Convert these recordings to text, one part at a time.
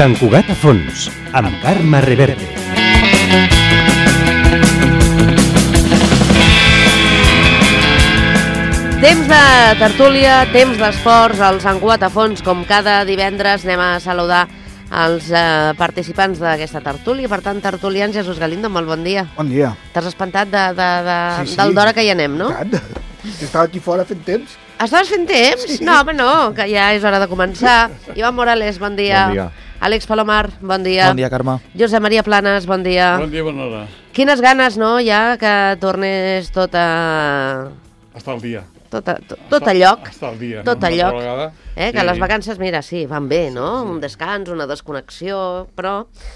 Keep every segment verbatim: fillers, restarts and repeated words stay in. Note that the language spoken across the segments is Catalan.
Sant Cugat a fons, amb Carme Reverte. Temps de tertúlia, temps d'esports, al Sant Cugat a fons, com cada divendres anem a saludar els eh, participants d'aquesta tertúlia. Per tant, tertulians, Jesús Galindo, molt bon dia. Bon dia. T'has espantat de, de, de, sí, sí. del d'hora que hi anem, no? Tant. Estava aquí fora fent temps. Estaves fent temps? Sí. No, home, no, que ja és hora de començar. Ivan Morales, bon dia. Bon dia. Àlex Palomar, bon dia. Bon dia, Carme. Josep Maria Planes, bon dia. Bon dia, bona hora. Quines ganes, no, ja, que tornés tot a... Està al dia. Tot a, tot, tot a lloc. Està al dia. Tot no? a lloc. Eh, que sí. les vacances, mira, sí, van bé, no? Sí, sí. Un descans, una desconnexió, però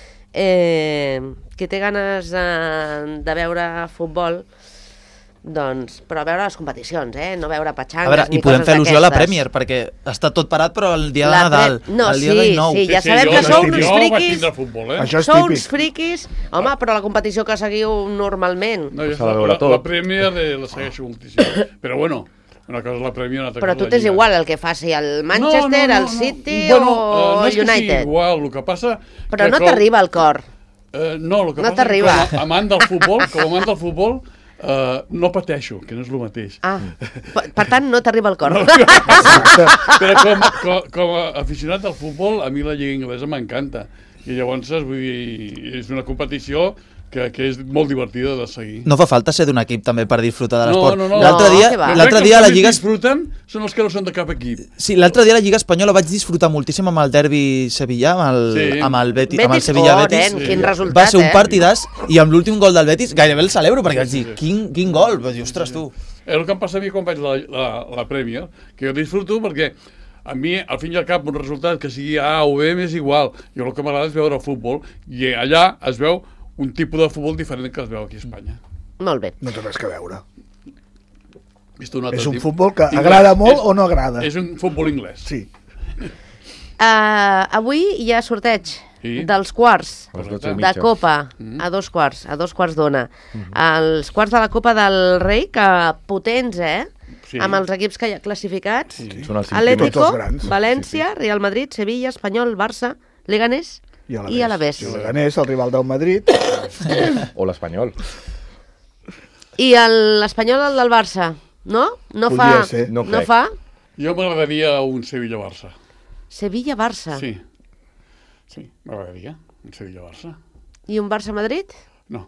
eh, qui té ganes de, de veure futbol, doncs, però veure les competicions, eh? No veure patxangues, a veure, ni i podem coses fer al·lusió a la d'aquestes. Premier, perquè està tot parat, però el dia de La Nadal, pre... no, el dia sí, del dinou. sí, ja sí, sabem sí, que jo, sou jo, uns jo vaig friquis, tindre futbol, eh? Això és sou típic. uns friquis, home, però la competició que seguiu normalment. No, jo, S'ha de la, veure la, tot. la Premier eh, la segueixo moltíssim. Però bueno, una cosa és la Premier, una altra Però cosa tu és la t'és Lliga. igual el que faci el Manchester, no, no, no, el City bueno, o eh, no el United. No és que sigui igual, el que passa... Però que no com- t'arriba al cor. Eh, no, el que No passa t'arriba. és que com a amant del futbol, com a amant del futbol, eh, no pateixo, que no és el mateix. Ah, per, per tant, no t'arriba al cor. No, però com, com, com a aficionat del futbol, a mi la Lliga Inglesa m'encanta. I llavors, vull dir, és una competició que, que és molt divertida de seguir. No fa falta ser d'un equip també per disfrutar de l'esport. No, no, no. L'altre No, dia, que va. l'altre Crec que dia a la els que Lliga... més disfruten són els que no són de cap equip. Sí, l'altre dia a la Lliga Espanyola vaig disfrutar moltíssim amb el derbi sevillà, amb el, Sí. amb el, Betis, Betis, amb el Sevilla oh, Betis. nen, quin resultat, Va ser un eh? partidàs i amb l'últim gol del Betis gairebé el celebro perquè vaig dir, quin, quin gol? Vaig dir, ostres, tu. És el que em passa a mi quan vaig a la, la, la Premier, que jo disfruto perquè a mi, al fin i al cap, un resultat que sigui A o B m'és igual. Jo el que m'agrada és veure el futbol i allà es veu un tipus de futbol diferent que es veu aquí a Espanya. Molt bé. No té res que veure. Vist un altre És un tipus. futbol que Inglès. agrada molt És- o no agrada. És un futbol anglès. Sí. Uh, avui hi ha sorteig Sí. dels quarts A les dotze i de mitja. Copa, a dos quarts, a dos quarts d'ona. Els quarts de la Copa del Rei, que potents, eh? Sí. Amb els equips que hi ha classificats. Sí. Són els cinc Atlético, Tots els grans. València, Real Madrid, Sevilla, Espanyol, Barça, Leganés I a la i Alavés. I el Leganés, el rival del Madrid. O l'Espanyol. I el- l'Espanyol, el del Barça, no? No Podria fa... ser. No No crec. fa? Jo m'agradaria un Sevilla-Barça. Sevilla-Barça. Sí. Sí, m'agradaria un Sevilla-Barça. I un Barça-Madrid? No.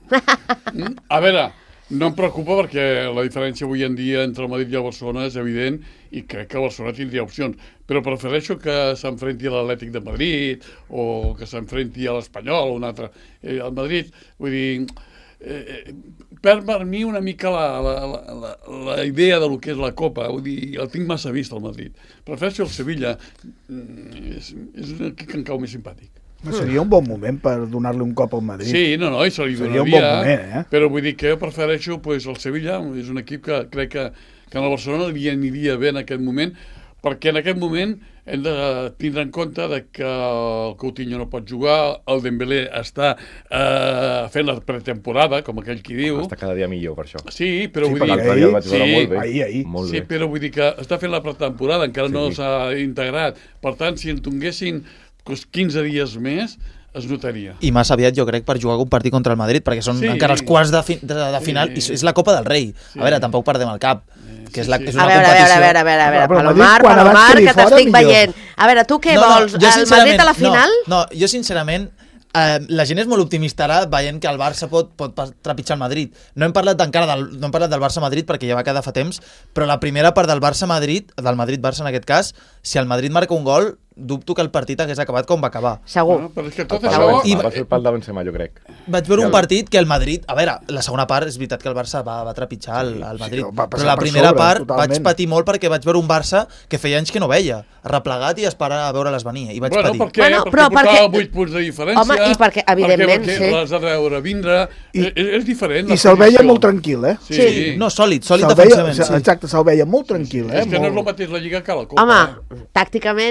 Mm, A veure, no em preocupa perquè la diferència avui en dia entre el Madrid i el Barcelona és evident i crec que el Barcelona tindria opcions, però prefereixo que s'enfrenti a l'Atlètic de Madrid o que s'enfrenti a l'Espanyol o un altre. Eh, el Madrid, vull dir, eh, eh, perd per mi una mica la, la, la, la, la idea de lo que és la Copa, vull dir, el tinc massa vist al Madrid. Prefereixo el Sevilla, mm, és, és un equip que em cau més simpàtic. Seria un bon moment per donar-li un cop al Madrid. Sí, no, no, i se li Seria un donaria, bon moment, eh? però vull dir que jo prefereixo pues, el Sevilla, és un equip que crec que, que en el Barcelona li aniria bé en aquest moment, perquè en aquest moment hem de tindre en compte de que el Coutinho no pot jugar, el Dembélé està eh, fent la pretemporada, com aquell qui diu. Està cada dia millor, per això. Sí, però Sí, vull perquè dir... L'altre dia el vaig veure sí, molt bé. ahir, ahir. Molt Sí, bé. però vull dir que està fent la pretemporada, encara Sí. no s'ha integrat. Per tant, si en tinguessin doncs, quinze dies més, es notaria. I massa aviat, jo crec, per jugar un partit contra el Madrid, perquè són Sí. encara els quarts de, fi, de, de final, Sí. i és la Copa del Rei. Sí. A veure, tampoc perdem el cap, que és, la, sí. és A una veure, a veure, competició... a veure, a veure, a veure, Però el Madrid, Palomar, quan abans Palomar, quedi que fora, t'estic millor. veient. A veure, tu què No, no, vols? jo El Madrid sincerament- a la final? No, no jo sincerament, eh, la gent és molt optimista ara veient que el Barça pot, pot pa- trepitjar el Madrid. No hem parlat encara del, no hem parlat del Barça-Madrid perquè ja va quedar fa temps, però la primera part del Barça-Madrid, del Madrid-Barça en aquest cas, si el Madrid marca un gol, dubto que el partit hagués acabat com va acabar. Segur. Bueno, però és que El tot pal de això... Benzema, I- va ser el pal de Benzema, jo crec. Vaig veure Sí, un el- partit que el Madrid... A veure, la segona part és veritat que el Barça va, va trepitjar el, el Madrid, va passar però la per primera sobre, part totalment. vaig patir molt perquè vaig veure un Barça que feia anys que no veia, replegat i esperar a veure-les venir, i vaig Bueno, patir. per què? Bueno, perquè però portava perquè- vuit punts de diferència. Home, i perquè, evidentment, perquè, sí. perquè les ha de veure vindre. I- I, és, és diferent. I la se'l veia posició. molt tranquil, eh? Sí. Sí. No, sòlid, sòlid Se'l veia, defensivament, sí. exacte, se'l veia molt tranquil, eh? És que no és el Molt... mateix la Lliga que la Copa. Home, tàcticament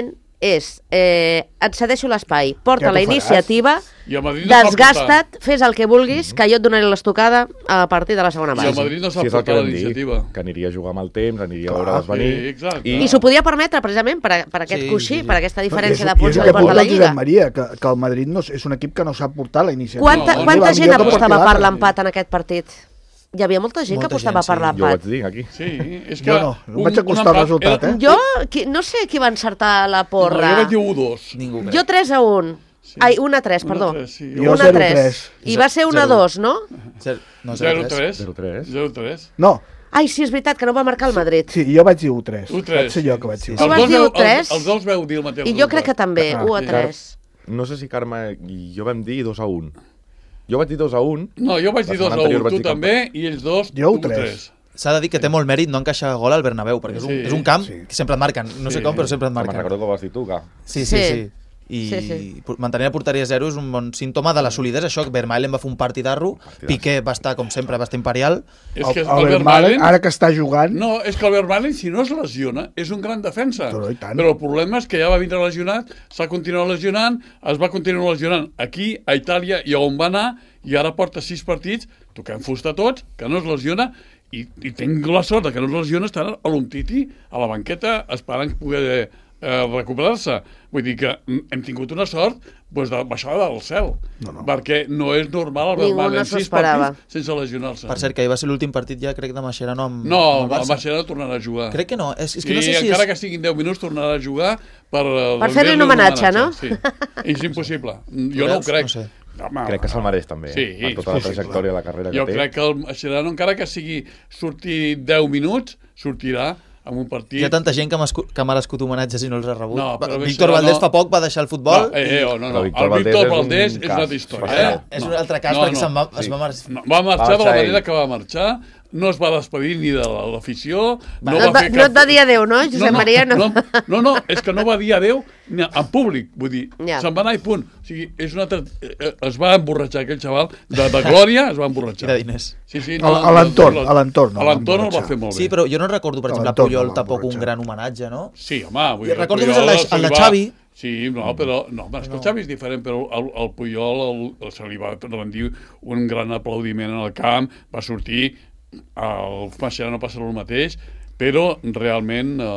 és eh, et cedeixo l'espai, porta Ja la t'ho faràs. iniciativa, I el Madrid no s'ha desgasta't, fes el que vulguis, que jo et donaré l'estocada a partir de la segona I el base. Madrid no Sí, s'ha és el que portat vam dir, l'iniciativa. que aniria a jugar amb el temps, aniria a Clar, veure venir. sí, exacte. I s'ho podia permetre precisament per, per aquest Sí, coixí, sí, sí. per aquesta I és, diferència de i és punts el que que porta apunta la el Josep Lliga. Maria, que, que el Madrid no, és un equip que no sap portar la iniciativa. Quanta, No, quanta la gent millor que apostava porti per l'altre. l'empat en aquest partit? Hi havia molta gent Molta que apostava gent, per sí. Jo ho vaig l'empat. dir aquí. Sí, és que... Jo no, em vaig un- acostar un al empat resultat, era- eh? Jo qui, no sé qui va encertar la No, porra. jo vaig dir u dos. Ningú crec. Jo tres a un. Sí. Ai, un a tres, un a perdó. tres, sí. Jo un a zero tres. tres. I va ser un a Zero. dos, no? Zer- No, zero zero tres. tres. zero tres. zero tres. No, Ai, sí, és veritat, que no va marcar el Madrid. sí, jo vaig dir u tres. u tres. Vaig ser jo que vaig dir Tu u vas tres. dir veu- u tres? Els, els dos veu dir el mateix. I jo crec que també, Ah, un a sí. tres. No sé si Carme i jo vam dir dos a un. Jo vaig dir dos a un. No, jo vaig La dir dos setmana a anterior un, vaig tu dir que també, i ells dos, Jo u u tres. tres. S'ha de dir que té molt mèrit no encaixar gol al Bernabéu, perquè és un, Sí. és un camp Sí. que sempre et marquen. No sé Sí. com, però sempre et Que me'n marquen. recordo que ho vas dir tu, que... Sí, sí, Sí. sí. I Sí, sí. pu- mantenir la porteria a zero és un bon símptoma de la solidesa. Això, que Vermaelen va fer un partidarro, Piqué va estar, com sempre, va estar imperial. És El, que el Albert Vermaelen, Malen... ara que està jugant, No, és que Albert Malen, si no es lesiona, és un gran defensa. Però i tant. Però el problema és que ja va vindre lesionat, s'ha continuat lesionant, es va continuar lesionant aquí, a Itàlia, i on va anar, i ara porta sis partits, toquem fusta tots, que no es lesiona, i, i tinc la sort de que no es lesiona, estan a l'Umtiti, a la banqueta, esperant poder eh, recuperar-se. Vull dir que hem tingut una sort doncs, de baixada del cel, No, no. perquè no és normal el Ningú Vermaelen no s'ho sis esperava. partits sense lesionar-se. Per cert, que ahir va ser l'últim partit ja, crec, de Mascherano amb, No, amb el el Barça. Mascherano tornarà a jugar. Crec que no. És, és que I no sé si encara és... que siguin deu minuts tornarà a jugar per... eh, Per fer-li un homenatge, no? Sí. És impossible. Jo no ho veus? crec. No sé. Home, Crec que se'l mereix també, Sí, eh? per tota és la possible. trajectòria de la carrera Jo que té. crec que el Mascherano, encara que sigui sortir deu minuts, sortirà en un partit... Hi ha tanta gent que, que ha merescut homenatges i no els ha rebut. No, però Víctor Mascherano- Valdés fa poc va deixar el futbol. No, eh, eh, oh, no, no. Però Víctor El Víctor Valdés Valdés és un és una altra cas història. especial. Eh? És No. un altre cas No, perquè no. se'n va, Sí. es va mar... No, va marxar Va de la marxar manera ell. que va marxar, no es va despedir ni de l'afició, no, No, va et va, fer no cap... et va dir adéu, no, Josep Maria? No. No, no, no, és que no va dir adéu ni en públic, vull dir, Ja. se'n va anar i punt. O sigui, és una altra... eh, es va emborratxar aquell xaval, de, de glòria es va I emborratxar. de diners. Sí, sí, A- a l'entorn, a l'entorn, no, A l'entorn el va emborratxar. fer molt bé. Sí, però jo no recordo, per A exemple, a l'entorn Puyol no va tampoc un emborratxar. gran homenatge, no? Sí, home, vull Jo dir, recordo Puyol més el de- se el li de va- Xavi. Sí, no, però no, és que el Xavi és diferent, però el, el Puyol el, se li va rendir un gran aplaudiment en el camp, va sortir, el Mascherano passa el mateix, però realment eh,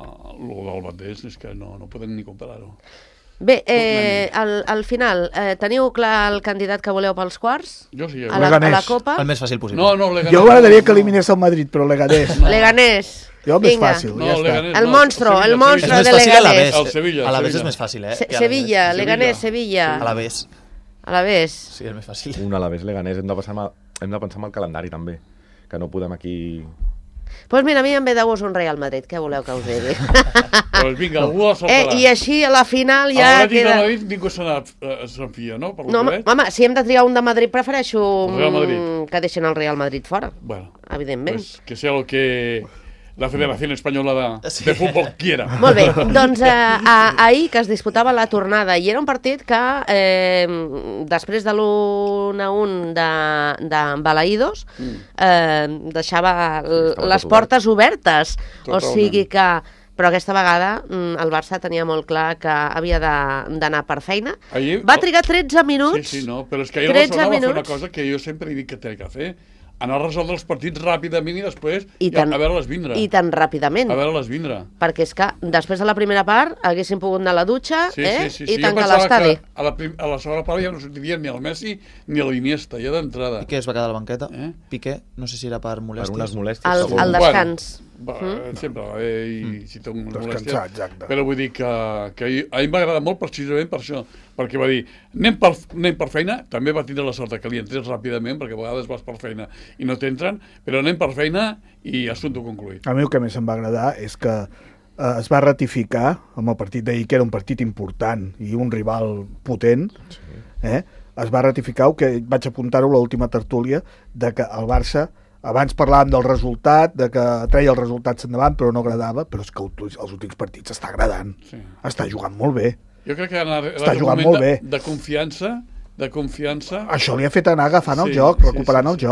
el del Valdés és que no, no podem ni comparar-ho. Bé, eh, al, al final, eh, teniu clar el candidat que voleu pels quarts? Jo sí, A la, a la Leganés. Copa? El més fàcil possible. No, no, Leganés. jo m'agradaria que eliminés el Madrid, però l'Egadés. Leganés. Jo més Vinga. fàcil, No, ja està. Leganés, El no, monstro, Sevilla, el És monstro Sevilla. més de fàcil a la Leganés. vez. El Sevilla, A la vez Sevilla. és més fàcil, eh? Se que a la Sevilla, vez. Leganés, Sevilla. A la vez. A la vez. Sí, és més fàcil. Un a la vez Leganés, hem de, passar amb, hem de pensar en el calendari també, que no podem aquí... Doncs pues mira, a mi em ve de gust un Real Madrid, què voleu que us digui? Doncs vinga, algú el eh, saltarà. I així a la final El ja Atlètic de queda... Madrid ningú se n'ha- eh, se'n fia, no? Per lo No, que home, veig. home, si hem de triar un de Madrid, prefereixo El Real Madrid. mm, que deixen el Real Madrid fora, Bueno, evidentment. pues que sea lo que la Federación Española de, Sí. de Fútbol quiera. Molt bé, doncs eh, a, ahir que es disputava la tornada i era un partit que eh, després de l'u a un de, de Balaïdos eh, deixava l- Estava les tot portes obertes, o Totalment. sigui que però aquesta vegada mm, el Barça tenia molt clar que havia de- d'anar per feina. Ahir- Va trigar tretze minuts. Sí, sí, no, però és que ahir el tretze Barcelona va fer una minuts. cosa que jo sempre he dit que té que fer. Anar a resoldre els partits ràpidament i després I ja, tan, a veure-les vindre. I tan ràpidament. A veure-les vindre. Perquè és que després de la primera part haguéssim pogut anar a la dutxa Sí, eh? sí, sí, sí. i Jo tancar pensava l'estadi. que A la, prim, a la segona part ja no sortiria ni el Messi ni l'Iniesta, ja d'entrada. Piqué es va quedar a la banqueta. Eh? Piqué, no sé si era per Per molèsties. unes molèsties. Al, segur. al descans. Bueno, va, sempre va bé i si té un Descansar, exacte. Però vull dir que, que ahir- a mi m'agrada molt precisament per això, perquè va dir, anem per, anem per feina, també va tindre la sort de que li entrés ràpidament, perquè a vegades vas per feina i no t'entren, però anem per feina i assumpte concluït. A mi el que més em va agradar és que eh, es va ratificar amb el partit d'ahir, que era un partit important i un rival potent, eh? es va ratificar el que vaig apuntar-ho a l'última tertúlia, de que el Barça, abans parlàvem del resultat, de que treia els resultats endavant, però no agradava, però és que el- els últims partits està agradant. Sí. Està jugant molt bé. Jo crec que ara Està és un jugant moment molt de, bé. de confiança, de confiança. Això li ha fet anar agafant el Sí, joc, sí, recuperant sí, el sí. joc.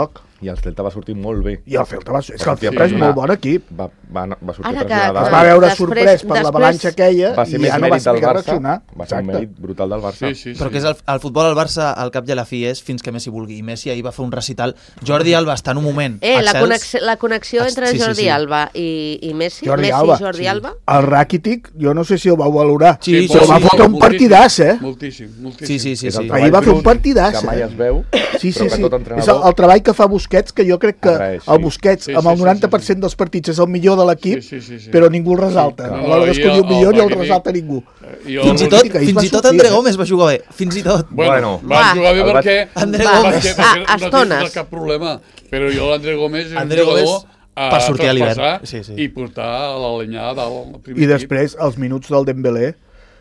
I el Celta va sortir molt bé. I el Celta va... És que el Sí. Celta és molt bon equip. Va, va, va sortir Ara que- traslladada. Es va veure Després- sorprès per després- l'avalanxa aquella Va ser i més ja no va mèrit del saber Barça. reaccionar. Va ser un mèrit brutal del Barça. Sí, sí, sí. Però que és el, el futbol al Barça, al cap i a la fi, és fins que Messi vulgui. I Messi ahir va fer un recital. Jordi Alba està en un moment. Eh, la, excels. connexió, la connexió Ex- entre sí, sí, Jordi sí. Alba i, i Messi, Jordi Messi Alba, i Jordi sí. Alba, El Rakitic, jo no sé si el vau valorar, Sí, però sí, va sí, fotre un moltíssim, partidàs, eh? Moltíssim, moltíssim. Sí, sí, sí. És el sí. treball Ahir va fer un brut partidàs, que mai eh? es veu, Sí, sí, però que sí. tot És entrenador... el, el treball que fa Busquets, que jo crec que Agraeix, el sí. Busquets, Sí, amb sí, el sí, noranta per sí, cent dels partits, és el millor de l'equip, Sí, sí, sí, sí. però ningú el resalta. Sí, A clar. l'hora No, d'escollir i el millor el no el Rakitic- resalta ningú. I el- Fins i tot, Rakitic ahir fins va i tot sortir, André eh? Gómez va jugar bé. Fins i tot. Bueno, Bueno. va Va. jugar bé El vaig- perquè... André Va. Gómez. perquè, Ah, perquè no estones. tens cap problema, però jo l'André Gómez és André un jugador Gómez a per sortir a l'hivern. traspassar Sí, sí. i portar la lenyada al primer I equip. després, els minuts del Dembélé,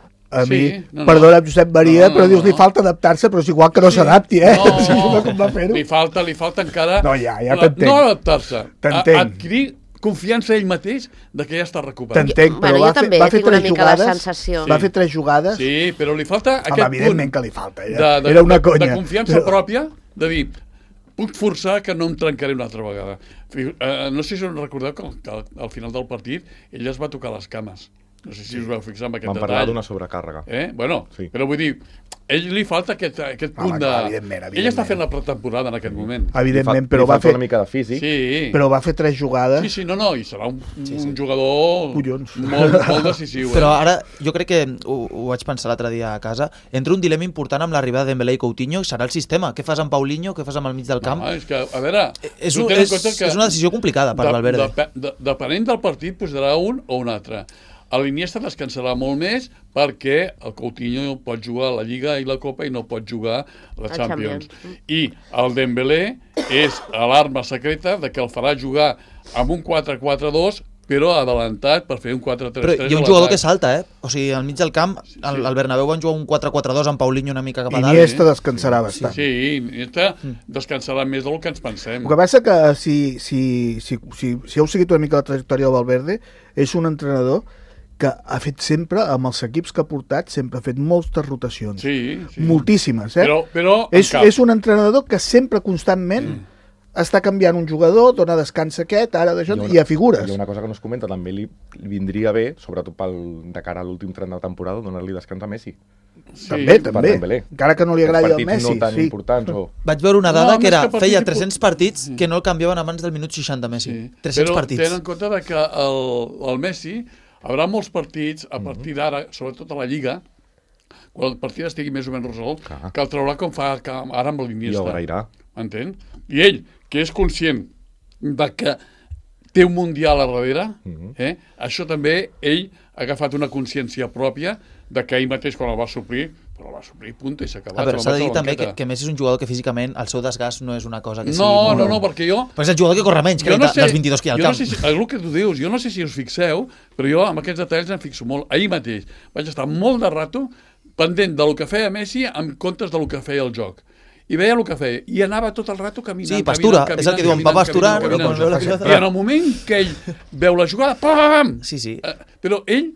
a Sí, mi, no, no. perdona, Josep Maria, No, no, però no, dius, li no. falta adaptar-se, però és igual que no s'adapti, eh? No, O sigui, no com va fer-ho. li falta, li falta encara... No, ja, ja la- t'entenc. No adaptar-se, a- T'entenc. adquirir confiança ell mateix de que ja està recuperat. T'entenc, però Bueno, jo va fer, també va fer tinc una tres mica la jugades, sensació. va fer tres jugades, Sí, però li falta home, aquest evidentment punt que li falta, de, ja. de, Era una de, conya. de confiança però- pròpia, de dir, puc forçar que no em trencaré una altra vegada. Fi- Eh, no sé si us recordeu que, al- que al- al final del partit ell es va tocar les cames. No sé si us vau fixar en aquest Vam detall. parlar d'una sobrecàrrega. Eh? Bueno, Sí. però vull dir, ell li falta aquest, aquest Home, punt clar, de... evidentment, Ell està evidentment. fent la pretemporada en aquest moment. Evidentment, Li fa- però li va falta fer, una mica de físic. Sí, però va fer tres jugades. sí, sí, no, no, i serà un, un jugador Collons. molt, molt decisiu. Eh? Però ara, jo crec que ho, ho vaig pensar l'altre dia a casa, entra un dilema important amb l'arribada de Dembélé i Coutinho, i serà el sistema. Què fas amb Paulinho, què fas amb el mig del camp? No, és que, a veure... és, tu un, tens en és, compte que és una decisió complicada per de- Valverde. De, de, depenent del partit, posarà un o un altre. A l'Iniesta descansarà molt més perquè el Coutinho pot jugar a la Lliga i la Copa i no pot jugar a la A Champions. Champions. I el Dembélé és l'arma secreta de que el farà jugar amb un quatre quatre dos però adelantat per fer un quatre tres tres. Però hi ha un jugador que salta, eh? O sigui, al mig del camp, al, al Bernabéu van jugar un quatre quatre dos amb Paulinho una mica cap a dalt. Iniesta descansarà bastant. Sí, Iniesta descansarà més del que ens pensem. El que passa que si, si, si, si, si heu seguit una mica la trajectòria del Valverde, és un entrenador que ha fet sempre, amb els equips que ha portat, sempre ha fet moltes rotacions. Sí, sí. Moltíssimes, eh? Però, però en és, cap. és un entrenador que sempre, constantment, mm. està canviant un jugador, dona descans aquest, ara d'això, i a figures. Hi ha una cosa que no es comenta, també li, li vindria bé, sobretot pel, de cara a l'últim tren de temporada, donar-li descans a Messi. Sí. També, per també. Dembélé. Encara que no li agradi Els el partits Messi. no tan sí. importants o... Vaig veure una No, dada que més era, que partits feia impor- tres-cents partits Sí. que no el canviaven abans del minut seixanta Messi. Sí. tres-cents Però partits. tenen en compte de que el, el Messi haurà molts partits a partir d'ara, sobretot a la Lliga, quan el partit estigui més o menys resolt, Clar. que el traurà com fa que ara amb I l'Iniesta. ho agrairà. M'entén? I ell, que és conscient de que té un Mundial a darrere, Mhm. eh? això també ell ha agafat una consciència pròpia de que ell mateix quan el va suplir, però el va suplir punta i s'ha acabat. A veure, el s'ha de va dir a la també que, banqueta. que Messi és un jugador que físicament el seu desgast no és una cosa que sigui... No, molt- no, no, perquè jo... Però és el jugador que corre menys, crec, de- dels vint-i-dos que hi ha al jo camp. no sé si, és el que tu dius, jo no sé si us fixeu, però jo amb aquests detalls em fixo molt. Ahir mateix vaig estar molt de rato pendent del que feia Messi en comptes del que feia el joc. I veia el que feia, i anava tot el rato caminant, Sí, pastura, caminant, és el que diuen, va caminant, pasturant, caminant, però quan veu la caminant. pilota- I en el moment que ell veu la jugada, pam! Sí, sí. Eh, però ell,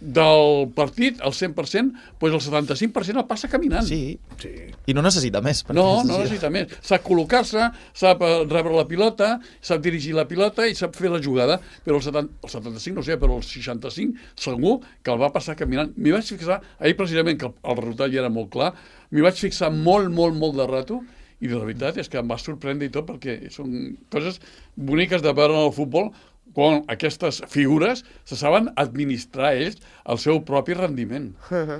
del partit, al cent per cent, doncs el setanta-cinc per cent el passa caminant. Sí. sí. I no necessita més. perquè No, és- no necessita més. Sap col·locar-se, sap eh, rebre la pilota, sap dirigir la pilota i sap fer la jugada. Però el, setanta, el setanta-cinc, no sé, però el seixanta-cinc segur que el va passar caminant. M'hi vaig fixar, ahir precisament, que el, el resultat ja era molt clar, m'hi vaig fixar molt, molt, molt de rato i la veritat és que em va sorprendre i tot perquè són coses boniques de veure en el futbol quan aquestes figures se saben administrar ells el seu propi rendiment. Uh-huh.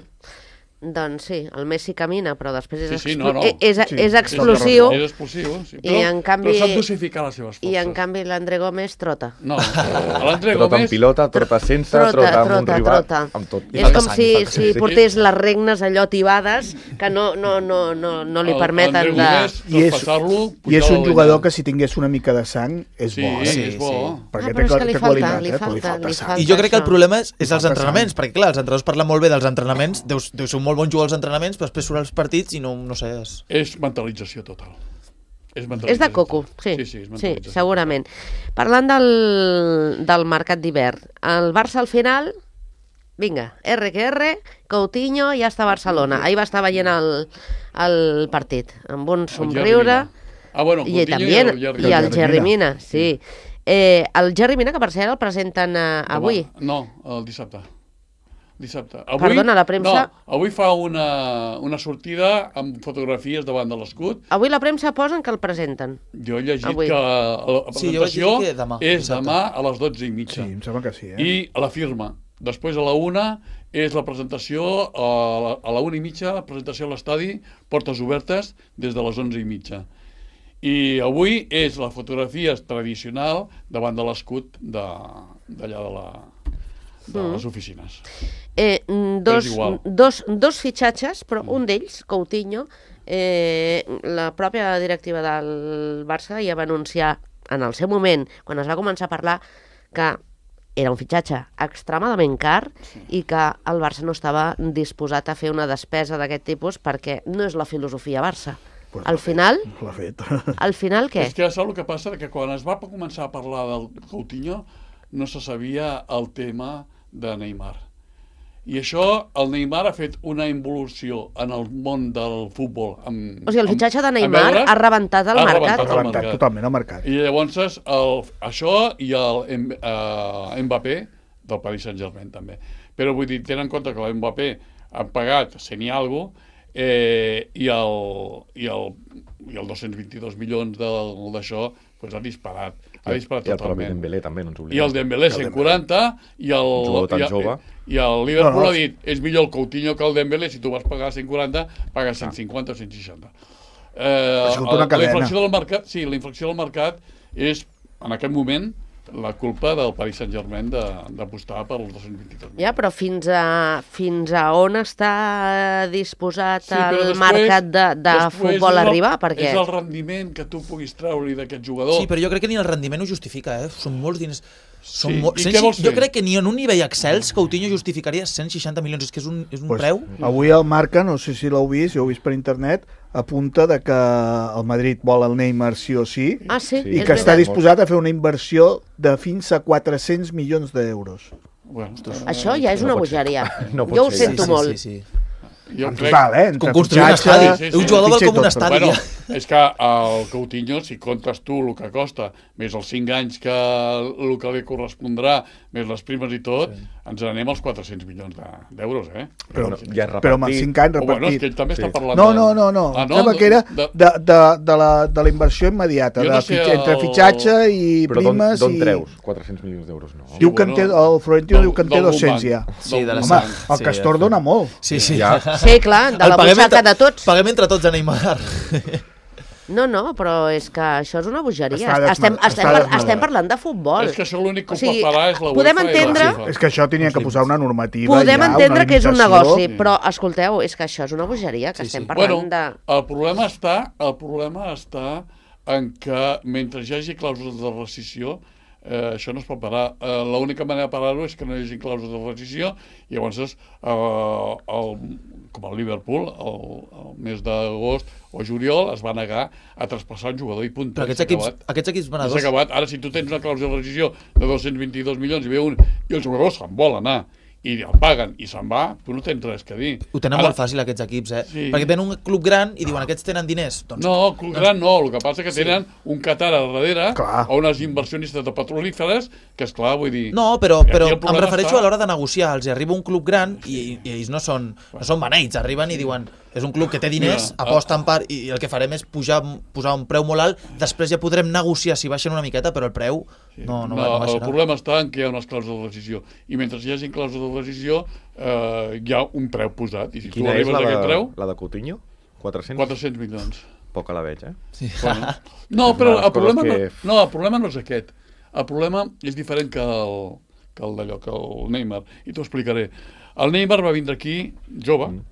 Doncs sí, el Messi camina, però després és, Sí, sí, explo- no, no. és, Sí, és és explosiu És explosiu, sí. I Però, en canvi- però sap dosificar les seves forces. i en canvi l'André Gómez trota. No, l'André Trota amb Gómez... pilota, trota sense, Trota, trota amb un trota, rival, trota. amb tot. I És falta com sang, si, falta si sang. portés les regnes allò tibades que no, no, no, no, no li el- permeten l'André de... Gómez, I és- traspassar-lo, I és pujar un la jugador línia. que si tingués una mica de sang és Sí, bo, eh? sí, Sí, és bo. sí. Perquè Ah, té, però és que li té falta, qualitat, li eh? Però li falta, falta li sang. falta. I jo crec que el això. problema és, és Li els falta entrenaments, sang. perquè clar, els entrenadors parlen molt bé dels entrenaments, deu, deu ser un molt bon jugador als entrenaments, però després surt als partits i no, no sé... És... És mentalització total. És, És de coco, sí, sí, sí, és sí mentalització. segurament. Parlant del, del mercat d'hivern, el Barça al final, vinga, R que R, Coutinho ja està a Barcelona. Ahir va estar veient el, el partit, amb un somriure, Ah, bueno, I Coutinho també, i el i Jerry. el Jerry Jerry Mina. Mina, sí. Eh, el Jerry Mina, que per cert el presenten eh, avui. Demà. No, el dissabte. Dissabte. Avui, Perdona, la premsa- No, avui fa una, una sortida amb fotografies davant de l'escut. Avui la premsa posen que el presenten. Jo he llegit Avui. que la Sí, jo he presentació llegit que demà, és dissabte. demà a les dotze i Sí, mitja. em sembla que sí, eh? I a la firma. Després a la una és la presentació, a la, a la una i mitja, la presentació a l'estadi, portes obertes des de les onze i mitja. I avui és la fotografia tradicional davant de l'escut d'allà de, de, la, de Mm. les oficines. Eh, mm, Però dos, és igual. dos, dos fitxatges, però un d'ells, Coutinho, eh, la pròpia directiva del Barça ja va anunciar en el seu moment, quan es va començar a parlar, que era un fitxatge extremadament car i que el Barça no estava disposat a fer una despesa d'aquest tipus perquè no és la filosofia Barça. Pues Al l'ha fet, final, L'ha fet. al final què? És que saps el que passa? Que quan es va començar a parlar del Coutinho no se sabia el tema de Neymar. I això, el Neymar ha fet una involució en el món del futbol. Amb, O sigui, el amb- fitxatge de amb Neymar veure- ha rebentat el ha mercat. rebentat Ha el rebentat mercat. totalment el mercat. I llavors el, això i el em- eh, Mbappé del Paris Saint-Germain també. Però vull dir, tenen en compte que l'Mbappé han pagat cent i alguna cosa eh, i, el, i, el, i el dos-cents vint-i-dos milions del- d'això pues, ha disparat. Ha disparat I el propi totalment. Dembélé també, no ens I oblidem. el Dembélé cent quaranta i el, Un jugador tan i, el- jove. i el Liverpool No, no. ha dit és millor el Coutinho que el Dembélé, si tu vas pagar cent quaranta pagues cent cinquanta o cent seixanta. Eh, Ha sigut una la cadena. inflació del mercat, sí, la inflació del mercat és en aquest moment la culpa del Paris Saint-Germain de- d'apostar per els dos-cents vint-i-dos milions. Ja, però fins a, fins a on està disposat Sí, però el després- mercat de, de després futbol és a el- arribar? Perquè... És el rendiment que tu puguis treure d'aquest jugador. Sí, però jo crec que ni el rendiment ho justifica, eh? Són molts diners. Són Sí, molt... i què vols Jo fer? crec que ni en un nivell excels Coutinho justificaria cent seixanta milions. És que és un, és un Pues, preu... avui el Marca, no sé si l'heu vist, jo ho he vist per internet, apunta de que el Madrid vol el Neymar sí o sí, Ah, sí, Sí. i és que està veritat. disposat a fer una inversió de fins a quatre-cents milions d'euros. Bueno, Això ja és No una pot ser. bogeria. No pot Jo ho ser. sento sí, molt. Sí, sí, sí. jo En crec- total, eh? Entre Com construir un fitxatge, estadi. sí, sí. Un jugador val fitxa i com un tot, estadi. Bueno, ja. és que el Coutinho, si comptes tu el que costa, més els cinc anys que el que li correspondrà, més les primes i tot, sí. ens n'anem als quatre-cents milions de- d'euros, eh? Però, Bueno, ja és però amb els repartit. cinc anys O bueno, és repartit. que ell també Sí. està parlant No, de... no, no, no. Ah, Em sembla que era De- de, de, de, la, de la inversió immediata, Jo de no sé fitx, el- entre fitxatge i Però d'on primes d'on i... treus quatre-cents milions d'euros? No. Diu que en té, el Florentino diu que en té d'algun dos-cents banc. ja. Sí, de la D'algun Home, banc. el Sí, Castor ja. dona molt. Sí, sí. Ja. Sí, clar, de El la paguem butxaca entre- de tots. Paguem entre tots a Neymar. No, no, però és que això és una bogeria. Està desma- Estem, està estem, par desmadrat. estem parlant de futbol. És que això l'únic que O sigui, ho pot parar és la UEFA podem i la entendre- FIFA. És que això tenia que posar una normativa Podem ja, entendre una que és un limitació. negoci, però escolteu, és que això és una bogeria, que Sí, estem sí. parlant Bueno, de... el problema està, el problema està en que mentre hi hagi clàusules de rescisió, eh, això no es pot parar. Eh, L'única manera de parar-ho és que no hi hagi clàusules de rescisió i llavors, eh, el, com el Liverpool, el, el mes d'agost o juliol, es va negar a traspassar un jugador i punt. Però aquests S'ha equips, acabat. aquests equips S'ha venedors... acabat. Ara, si tu tens una clàusula de rescisió de dos-cents vint-i-dos milions i ve un i el jugador se'n vol anar i el paguen i se'n va, tu no tens res que dir. Ho tenen Ara, molt fàcil aquests equips, eh? Sí. Perquè ven un club gran i diuen aquests tenen diners. Doncs No, club gran no, el que passa és que tenen un Qatar a darrere Clar. o unes inversionistes de petrolíferes que, esclar, vull dir... No, però, I aquí però el em problema refereixo està- a l'hora de negociar. Els hi arriba un club gran i, i ells no són, no són beneits. Arriben i diuen, és un club que té diners, Mira, aposten per... I el que farem és pujar, posar un preu molt alt, després ja podrem negociar si baixen una miqueta, però el preu no, no, no, no el baixarà. problema està en que hi ha unes clàusules de rescisió i mentre hi hagi clàusules de rescisió eh, hi ha un preu posat i si tu Quina és arribes la a de, aquest preu, la de Coutinho? quatre-cents? quatre-cents milions. Poca la veig, eh? Sí. Bueno. No, És però una de les el problema, coses no, que- no, el problema no és aquest. El problema és diferent que el, que el d'allò, que el Neymar. I t'ho explicaré. El Neymar va vindre aquí jove Mm.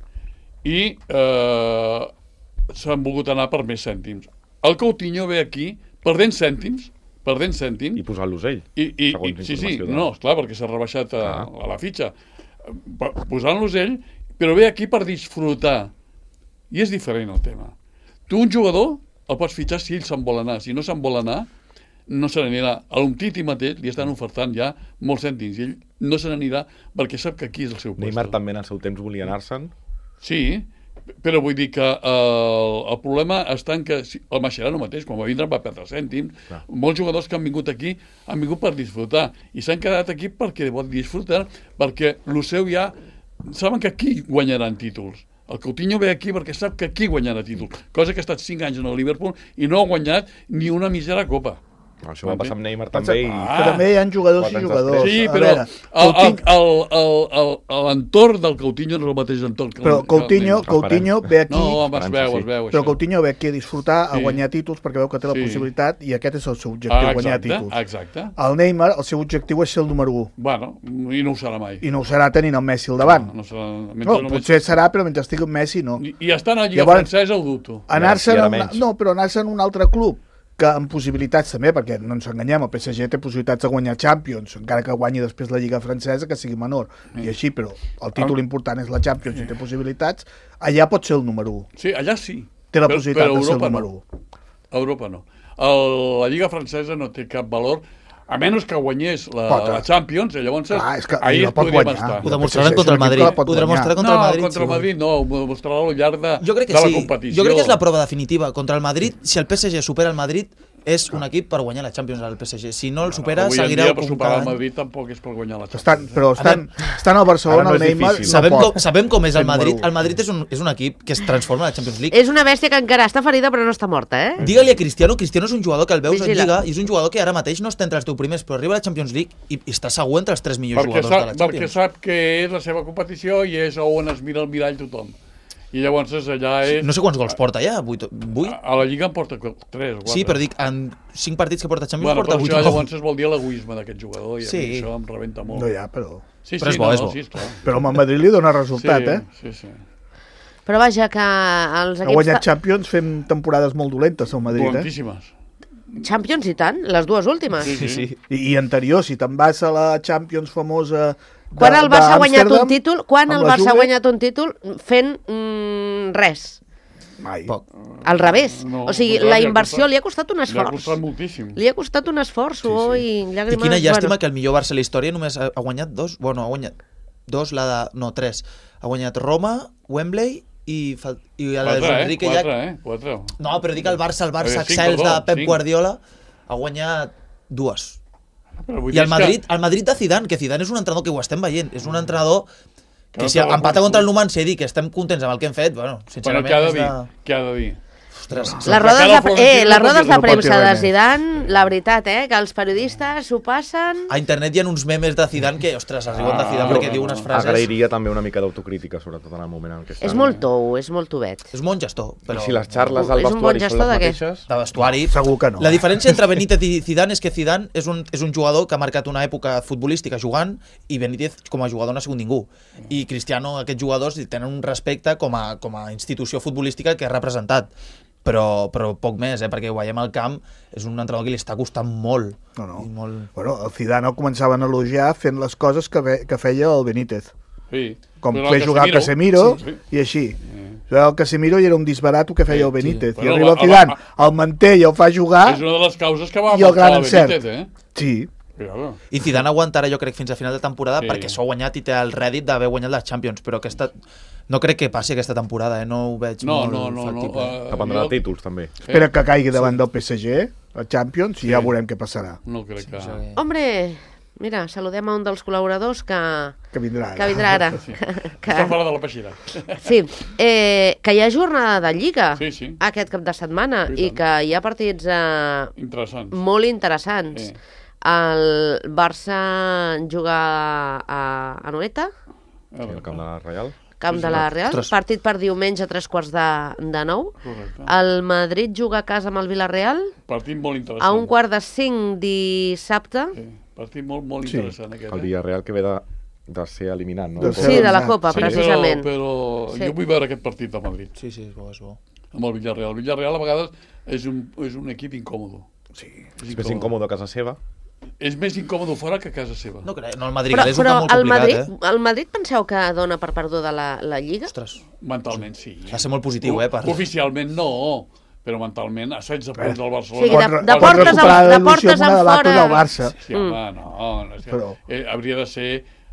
i eh, s'han volgut anar per més cèntims. El Coutinho ve aquí perdent cèntims, perdent cèntims, I posar l'usell. i, i, i segons sí, sí, informació de- no, esclar, perquè s'ha rebaixat a, Ah. a la fitxa. Pa- Posant-los ell, però ve aquí per disfrutar. I és diferent el tema. Tu un jugador el pots fitxar si ell se'n vol anar. Si no se'n vol anar, no se n'anirà. A l'Umtiti mateix li estan ofertant ja molts cèntims i ell no se n'anirà perquè sap que aquí és el seu lloc. Neymar també en el seu temps volia anar-se'n. Sí, Però vull dir que el, el problema està en que si, el Mascherano mateix, quan va vindre va perdre cèntims, clar. Molts jugadors que han vingut aquí han vingut per disfrutar i s'han quedat aquí perquè volen disfrutar, perquè el seu ja saben que aquí guanyaran títols. El Coutinho ve aquí perquè sap que aquí guanyarà títols, cosa que ha estat cinc anys en el Liverpool i no ha guanyat ni una mísera copa. Això va passar amb Neymar també. I... Ah, però també hi ha jugadors i jugadors. Sí, però l'entorn del Coutinho no és el mateix entorn que el Però Coutinho, Coutinho ve aquí... No, es veu, es veu. Però Coutinho ve aquí a disfrutar, a guanyar títols, perquè veu que té la possibilitat i aquest és el seu objectiu, guanyar títols. Exacte. El Neymar, el seu objectiu és ser el número u. Bueno, i no ho serà mai. I no ho serà tenint el Messi al davant. No, no serà, no potser serà, però mentre estigui el Messi, no. I, i estar a la Lliga Francesa ho dubto. Anar-se no, però anar-se en un altre club que amb possibilitats també, perquè no ens enganyem, el P S G té possibilitats de guanyar Champions, encara que guanyi després la Lliga Francesa, que sigui menor, sí. I així, però el títol important és la Champions, sí. I té possibilitats, allà pot ser el número u. Sí, allà sí. Té la però, possibilitat però de ser el número u. No. A Europa no. El, la Lliga Francesa no té cap valor, a menys que guanyés la, la Champions, i llavors ah, és que ahir es podríem guanyar. Estar. Ho demostraran contra el Madrid. Ho demostrarà contra no, el Madrid. contra el Madrid no, ho demostrarà al llarg de, jo crec que de la sí. competició. Jo crec que és la prova definitiva. Contra el Madrid, si el P S G supera el Madrid, és un equip per guanyar la Champions al P S G. Si no el supera, no, seguirà... Avui en dia per superar el Madrid tampoc és per guanyar la Champions. Estan, però estan, estan al Barcelona, el Neymar... No sabem, com, sabem com és el Madrid. El Madrid és un, és un equip que es transforma a la Champions League. És una bèstia que encara està ferida però no està morta, eh? Digue-li a Cristiano. Cristiano és un jugador que el veus Vigila. en Lliga i és un jugador que ara mateix no està entre els teus primers, però arriba a la Champions League i, i està segur entre els tres millors perquè jugadors sap, de la Champions. Perquè sap que és la seva competició i és on es mira el mirall tothom. I llavors allà és... No sé quants gols porta ja, vuit? A la Lliga en porta tres o quatre. Sí, però dic, en cinc partits que porta Champions bueno, porta vuit gols. Bueno, llavors es vol dir l'egoisme d'aquest jugador i sí. això em rebenta molt. No hi ha, però... Sí, però sí, és bo, no, és bo. Sí, esclar. Però amb el Madrid li dona resultat, sí, eh? Sí, sí. Però vaja, que els equips... Ha guanyat Champions fent temporades molt dolentes al Madrid, eh? Dolentíssimes. Champions i tant, les dues últimes. Sí, sí. sí. I, I anterior, si te'n vas a la Champions famosa... De, quan el Barça ha guanyat un títol, quan el Barça ha guanyat un títol fent mm, res? Mai. Poc. Al revés. No, o sigui, la inversió li ha costat un esforç. Li ha costat moltíssim. Li ha costat un esforç, sí, sí. i llàgrimes... I quina llàstima bueno. que el millor Barça de la història només ha, ha guanyat dos, bueno, ha guanyat dos, la de... no, tres. Ha guanyat Roma, Wembley i, fal... i a la de quatre, Enrique eh? ja... Quatre, eh? Quatre. No, però dic el Barça, el Barça cinc, excels perdó, de Pep cinc. Guardiola ha guanyat dues. I el Madrid, que... el Madrid de Zidane, que Zidane és un entrenador que ho estem veient, és un entrenador que, que si empata contra el Numancia i dir que estem contents amb el que hem fet, bueno, sincerament... Bueno, què ha de és dir? de... Què ha de dir? Ostres, les rodes de, eh, les rodes de premsa de Zidane, la veritat, eh, que els periodistes s'ho passen... A internet hi ha uns memes de Zidane que, ostres, es riuen de Zidane perquè diu unes frases... Agrairia també una mica d'autocrítica, sobretot en el moment en què estan. És molt tou, és molt tovet. És un bon gestor, però... I si les xarles al És un bon vestuari són gestor les de què? mateixes... De vestuari... Segur que no. La diferència entre Benítez i Zidane és que Zidane és un, és un jugador que ha marcat una època futbolística jugant i Benítez com a jugador no ha sigut ningú. I Cristiano, aquests jugadors, tenen un respecte com a, com a institució futbolística que ha representat. Però, però poc més, eh? Perquè ho veiem al camp, és un entrenador que li està costant molt. No, no. I molt... Bueno, el Zidane el començaven a elogiar fent les coses que, ve, que feia el Benítez. Sí. Com Però fer jugar Casemiro, sí, sí. i així. Sí. El Casemiro i era un disbarat que feia el Benítez. Sí. I arriba el Zidane, el manté i el fa jugar... És una de les causes que va i el gran el encert. Benítez, eh? Sí. Claro. I Zidane aguantarà, jo crec, fins a final de temporada Sí. perquè s'ha guanyat i té el rèdit d'haver guanyat les Champions, però aquesta... no crec que passi aquesta temporada, eh? No ho veig No, molt no, no, no. factible. Uh, Dependrà de títols, també. Espera que caigui davant del P S G, el Champions, i ja veurem què passarà. No crec que... Sí. Hombre, mira, saludem a un dels col·laboradors que, Que vindrà ara. que vindrà ara. Sí. que... Està fora de la peixera. Sí, eh, que hi ha jornada de Lliga Sí, sí. aquest cap de setmana Sí, i tant. que hi ha partits eh, Interessant. molt interessants. Sí. El Barça juga a, a Anoeta, A Sí, veure, el camp de la Reial. camp Sí, de sí. la Real, Ostres. partit per diumenge a tres quarts de, de nou. Correcte. El Madrid juga a casa amb el Villarreal Partit molt interessant. a un quart de cinc dissabte. Sí. Partit molt, molt Sí. interessant aquest. El eh? Villarreal que ve de, de ser eliminat, no? De ser Sí, de la eliminat. Copa, Sí, precisament. Però, però Sí. jo vull veure aquest partit del Madrid Sí, sí, és bo, és bo. amb el Villarreal. El Villarreal a vegades és un, és un equip incòmodo. Sí. És, És més incòmode a casa seva. És més incòmodo fora que a casa seva. No, crec, no el Madrid Però, és un però camp molt el, complicat, Madrid, eh? el Madrid penseu que dona per perduda la, la Lliga? Ostres, Mentalment sí. ha de ser molt positiu, eh? Per... Oficialment no, però mentalment a setze punts del O Barcelona. sigui, de, Pot- de pot portes, recuperar en, la de il·lusió portes amb una en debacle fora... del Barça. Sí, home, no, no és que, Però- eh, hauria de ser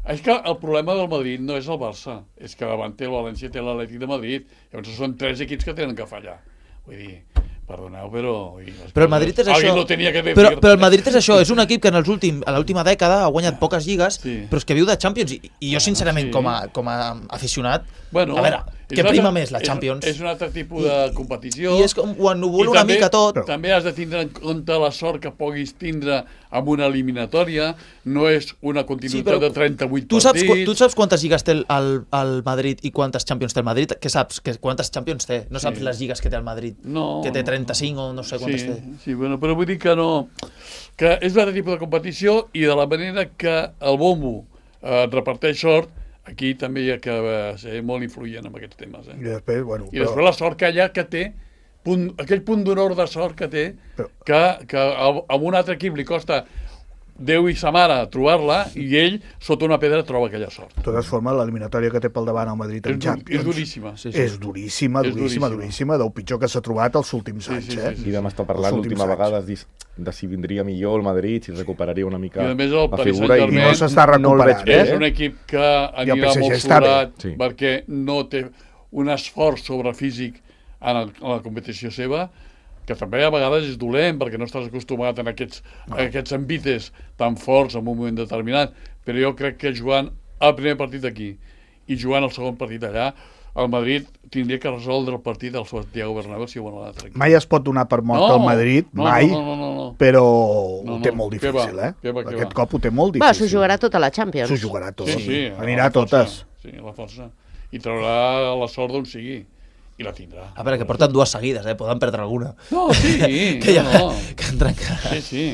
És que el problema del Madrid no és el Barça, és que davant té el València, té l'Atlètic de Madrid, llavors són tres equips que tenen que fallar. Vull dir, perdoneu, però... Però el Madrid és això... No tenia que però, però el Madrid és això, és un equip que en els últim, a l'última dècada ha guanyat poques lligues, sí. però és que viu de Champions, i, i jo sincerament sí. com, a, com a aficionat, bueno, a veure, què prima més, la Champions? És, és un altre tipus de competició. I és com ho ennubula una també, mica tot. També has de tindre en compte la sort que puguis tindre amb una eliminatòria, no és una continuïtat sí, de trenta-vuit tu saps, partits. Tu saps quantes lligues té el, el, el Madrid i quantes Champions té el Madrid? Què saps? Que, quantes Champions té? No saps sí. les lligues que té el Madrid? No. Que té trenta-cinc o no sé quantes sí, té. Sí, bueno, però vull dir que no... Que és un altre tipus de competició i de la manera que el bombo eh, reparteix sort, aquí també hi ha que ser molt influent en aquests temes. Eh? I després, bueno, I després però... la sort que allà que té, punt, aquell punt d'honor de sort que té, però... que, que a, a un altre equip li costa Déu i sa mare trobar-la, i ell, sota una pedra, troba aquella sort. De totes formes, l'eliminatòria que té pel davant al Madrid en Champions... És duríssima. Sí, sí. És duríssima, duríssima, duríssima, duríssima, del pitjor que s'ha trobat els últims anys. Sí, sí, sí, sí. I vam estar parlant l'última vegada de, de si vindria millor el Madrid, si recuperaria una mica I més el la Paris figura. I no s'està recuperant. No és un equip que anirà molt florat, sí. perquè no té un esforç sobre físic en, el, en la competició seva, que també a vegades és dolent perquè no estàs acostumat a aquests, no. a aquests envites tan forts en un moment determinat, però jo crec que jugant el primer partit aquí i jugant el segon partit allà, el Madrid tindria que resoldre el partit al Santiago Bernabéu si vol anar tranquil. Mai es pot donar per mort no, el Madrid, no, mai, no, no, no, no. però no, no. ho té molt difícil, va, eh? Que va, que Aquest va. cop ho té molt difícil. Va, s'ho jugarà tota la Champions. S'ho jugarà tot. Sí, sí, anirà a totes. Sí, a la força. I traurà la sort d'on sigui. I la tindrà. A veure, que porten dues seguides, eh? Poden perdre alguna. No, sí. que ja, no, no. que han trencat. Sí, sí.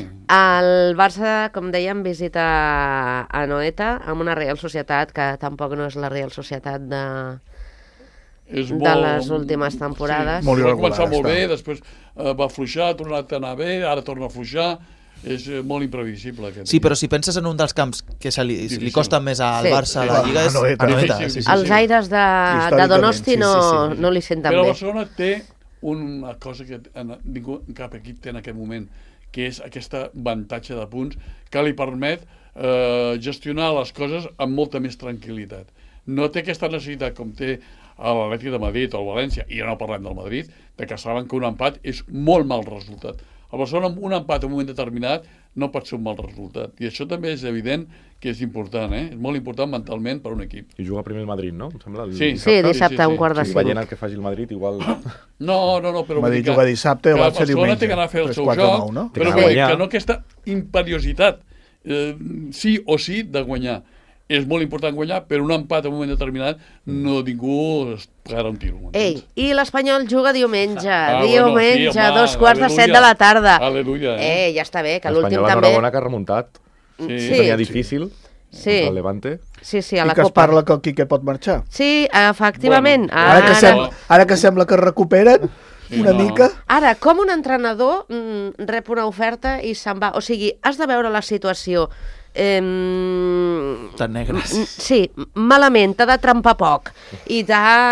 El Barça, com dèiem, visita a Noeta amb una Real Societat que tampoc no és la Real Societat de, és de molt, les últimes temporades. Sí, molt va començar molt bé, després uh, va afluixar, ha tornat a anar bé, ara torna a afluixar. És uh, molt imprevisible. Aquest sí, però si penses en un dels camps que se li, li costa més al sí. Barça, la Lliga, és Anoeta. Anoeta. Sí, sí, sí, sí, Els aires de, de Donosti no, sí, sí, sí. no li senten però bé. Però Barcelona té una cosa que en, ningú, cap equip té en aquest moment, que és aquesta avantatge de punts que li permet eh, gestionar les coses amb molta més tranquil·litat. No té aquesta necessitat com té l'Atlètic de Madrid o el València, i ja no parlem del Madrid, de que saben que un empat és molt mal resultat. El Barcelona amb un empat en un moment determinat no pot ser un mal resultat. I això també és evident que és important, eh? És molt important mentalment per un equip. I juga primer el Madrid, no? Em sembla, el sí, dissabte, sí, dissabte a un quart de cinc. Sí, veient el que faci el Madrid, igual... No, no, no, però... Madrid juga dissabte, el Barça diumenge. Barcelona té que anar a fer el seu joc, no? però que, que no aquesta imperiositat, eh, sí o sí, de guanyar. És molt important guanyar, però un empat en un moment determinat no ningú es pegarà un tiro. Ei, i l'Espanyol juga diumenge, ah, diumenge, bueno, sí, home, dos quarts aleluia, de set de la tarda. Aleluia, eh? Eh, ja està bé, que l'últim també... L'Espanyol enhorabona que ha remuntat. Sí. sí. Tenia difícil, sí. el Levante. Sí, sí, a la I que Copa. es parla que el Quique pot marxar. Sí, efectivament. Bueno, ara, que sembla, ara que sembla que es recuperen sí, una no. mica... Ara, com un entrenador mm, rep una oferta i se'n va... O sigui, has de veure la situació... Eh, tan negres. Sí, malament, t'ha de trempar poc i,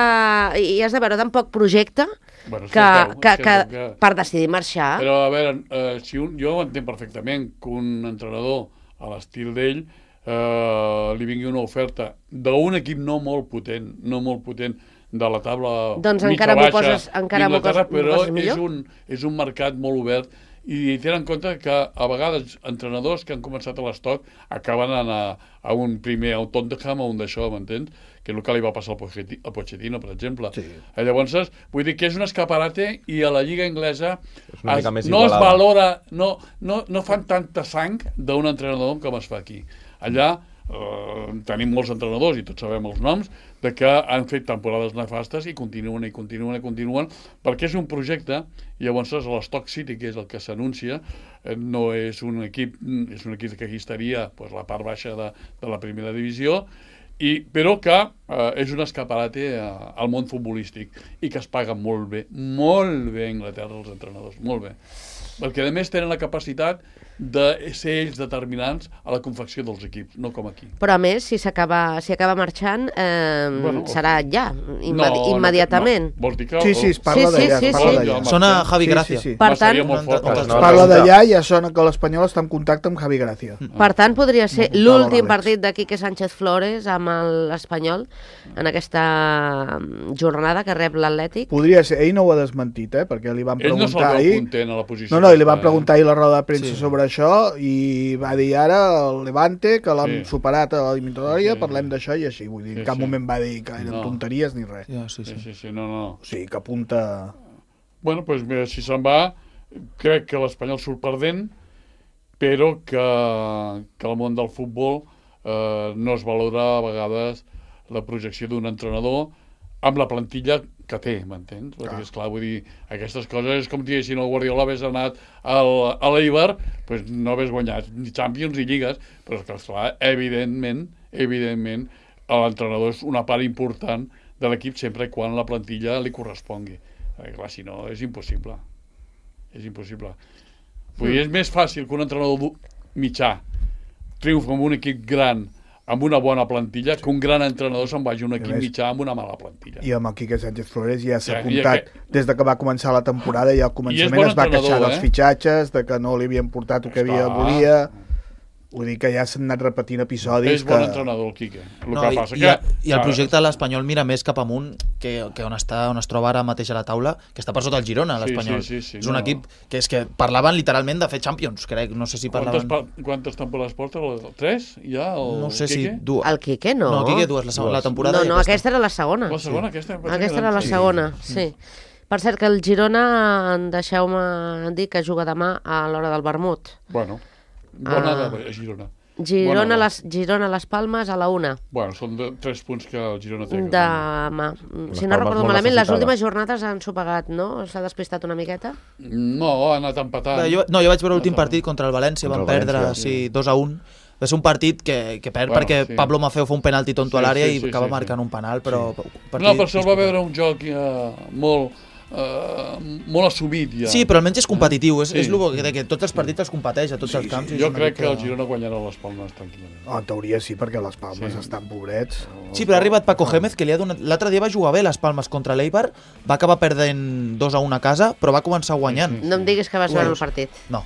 i has de veure tan poc projecte bueno, que, veu, que, que, que per decidir marxar. Però a veure, eh, si un, jo ho entenc perfectament que un entrenador a l'estil d'ell eh, li vingui una oferta d'un equip no molt potent, no molt potent de la taula doncs mitja encara baixa poses, encara d'Inglaterra, però poses és un, és un mercat molt obert i tenen en compte que a vegades entrenadors que han començat a l'estoc acaben a anar a un primer, a un Tottenham, a un d'això, m'entens? Que és el que li va passar al Pochettino, al Pochettino per exemple. Sí. Llavors, vull dir que és un escaparate i a la Lliga Anglesa es, no es valora, no, no, no fan tanta sang d'un entrenador com es fa aquí. Allà eh, tenim molts entrenadors i tots sabem els noms de que han fet temporades nefastes i continuen i continuen i continuen perquè és un projecte i llavors l'Stock City, que és el que s'anuncia, no és un equip, és un equip que aquí estaria pues, la part baixa de, de la primera divisió, i, però que eh, és un escaparate eh, al món futbolístic i que es paga molt bé, molt bé a Anglaterra els entrenadors, molt bé. perquè a més tenen la capacitat de ser ells determinants a la confecció dels equips, no com aquí. Però a més, si s'acaba si acaba marxant, eh, Bueno, serà ja, imme No, immediatament. No, vols dir que Sí, sí, es parla Sí, sí, d'allà. sí, es parla sí. d'allà. Sona Javi Sí, Gracia. sí, sí. Per No, seria tant- molt fort. No, no, Es no, parla d'allà i ja sona que l'Espanyol està en contacte amb Javi Gracia. Per tant, podria ser Molt l'últim Alex. partit de Quique Sánchez Flores amb l'Espanyol en aquesta jornada que rep l'Atlètic. Podria ser, ell no ho ha desmentit, eh, perquè li van Ell no se'l preguntar veu ahir... content a la posició. No, no, i li que van està, preguntar ahir a la roda de premsa Sí. sobre això i va dir ara el Levante, que l'han Sí. superat a l'eliminatòria, Sí, parlem sí. d'això i així. Vull dir, Sí, en cap sí. moment va dir que eren No. tonteries ni res. Ja, sí, Sí, sí. sí, sí, no, no. O sigui, que apunta... Bueno, doncs mira, si se'n va, crec que l'Espanyol surt perdent, però que, que el món del futbol eh, no es valora a vegades la projecció d'un entrenador amb la plantilla que té, m'entens? Perquè, esclar, vull dir, aquestes coses és com dir, si no el Guardiola hagués anat al, a l'Eibar, doncs no hagués guanyat ni Champions ni Lligues, però és que, esclar, evidentment, evidentment, l'entrenador és una part important de l'equip sempre i quan la plantilla li correspongui. Eh, clar, si no, és impossible. És impossible. Vull dir, és més fàcil que un entrenador du- mitjà triomfa amb un equip gran amb una bona plantilla que un gran entrenador se'n vagi a un equip més- mitjà amb una mala plantilla. I amb el Quique Sánchez Flores ja s'ha Ja, i apuntat, aquest- des de que va començar la temporada, ja al I és començament bon es va queixar entrenador, dels eh? fitxatges, de que no li havien portat el que havia Esclar. volia... Vull dir que ja s'han anat repetint episodis És bon que... entrenador, el Quique. El No, que i, passa i, que... I el clar, projecte de l'Espanyol mira més cap amunt que, que on, està, on es troba ara mateix a la taula, que està per sota el Girona, Sí, l'Espanyol. sí, sí, sí, és un no. equip que és que parlaven literalment de fer Champions, crec. No sé si Quantes, parlaven... pa- quantes temporades porta? El- Tres? Ja? El No sé si Quique? dues. El Quique no. No, Quique dues, la, segona- la temporada No, i no, aquesta. aquesta era la segona. La segona, aquesta? em pensa que Aquesta eren era la tres. segona, sí. Per cert, que el Girona, deixeu-me dir que juga demà a l'hora del vermut. Bueno, bona Ah. ah. a Girona. Girona, Bona, les, Girona les Palmes a la una. Bueno, són de, tres punts que el Girona té. Demà. Si no Palmes recordo molt malament, les necessitada. últimes jornades han sopegat, no? S'ha despistat una miqueta? No, ha anat empatant. Bé, jo, no, jo vaig veure l'últim partit contra el València, Contra van el perdre València, sí, dos a un. Va ser un partit que, que perd Bueno, perquè sí. Pablo Mafeo fa un penalti tonto Sí, a l'àrea sí, i sí, acaba sí, marcant sí. un penal, però... Partit, No, per això el va veure un joc ja molt, eh, molt assumit. Ja. Sí, però almenys és competitiu, és, Sí. és el que té, que tots els partits els competeix a tots els camps. i és Jo una crec mica- que el Girona guanyarà les Palmes tranquil·lament. Oh, en teoria sí, perquè les Palmes Sí. estan pobrets. Sí, però ha arribat Paco Gémez, que li ha donat... L'altre dia va jugar bé les Palmes contra l'Eibar, va acabar perdent dos a un a casa, però va començar guanyant. No em diguis que vas veure Bueno, el partit. No.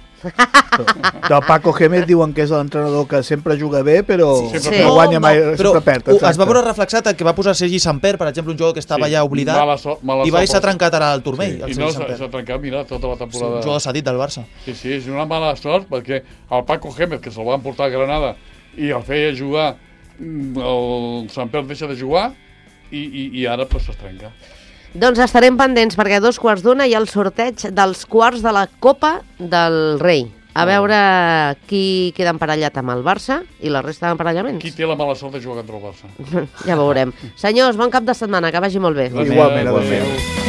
Del Paco Gémez diuen que és l'entrenador que sempre juga bé, però Sí, sempre no perd. guanya mai, No, però sempre perd. ho- es va exacte. veure reflexat el que va posar Sergi Samper, per exemple, un jugador que estava Sí, ja oblidat, mala so- mala i va sort s'ha pel- trencat ara el turmell, I el no Sergi s'ha Samper. s'ha trencat, mira, tota la Sí, un temporada. jugador cedit del Barça. Sí, sí, és una mala sort perquè el Paco Gémez, que se'l van portar a Granada i el feia jugar, mm, el Samper deixa de jugar i, i, i ara pues, es trenca. Doncs estarem pendents perquè a dos quarts d'una hi ha el sorteig dels quarts de la Copa del Rei. A veure qui queda emparellat amb el Barça i la resta d'emparellaments. Qui té la mala sort de jugar contra el Barça? Ja veurem. Senyors, bon cap de setmana, que vagi molt bé. Igualment, adéu. Adéu.